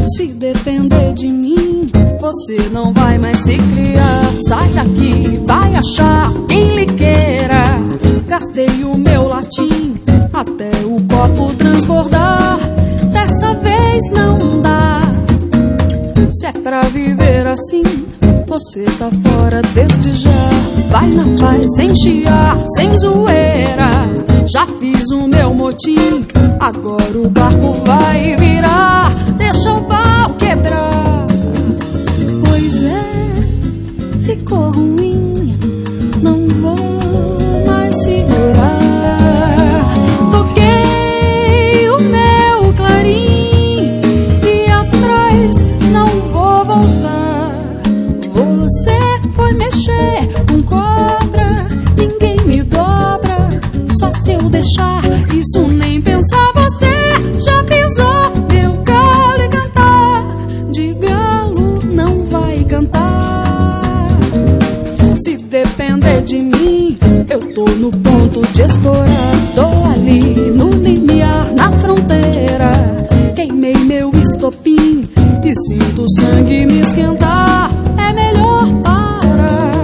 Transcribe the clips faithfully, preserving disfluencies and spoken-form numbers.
Se depender de mim, você não vai mais se criar. Sai daqui, vai achar quem lhe queira. Gastei o meu latim até o copo transbordar. Dessa vez não dá. Se é pra viver assim, você tá fora desde já. Vai na paz, sem chiar, sem zoeira. Já fiz o meu motim, agora o barco vai virar. Deixa o pau quebrar. Pois é, ficou ruim, não vou mais segurar. Toquei o meu clarim e atrás não vou voltar. Você foi mexer com cobra, ninguém me dobra. Só se eu deixar, isso nem pensar. Você já pisou meu galo e cantar de galo não vai cantar. Se depender de mim, eu tô no ponto de estourar. Tô ali no limiar, na fronteira. Queimei meu estopim e sinto o sangue me esquentar. É melhor parar.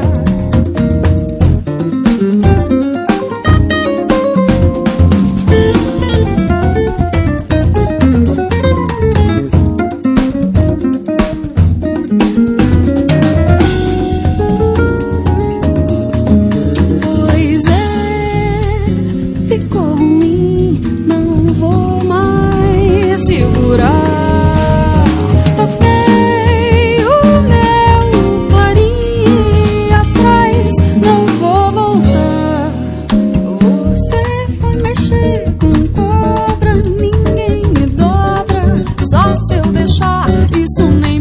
Pois é, ficou ruim, não vou mais segurar. Toquei o meu clarim e atrás não vou voltar. Você foi mexer com cobra, ninguém me dobra. Só se eu deixar, isso nem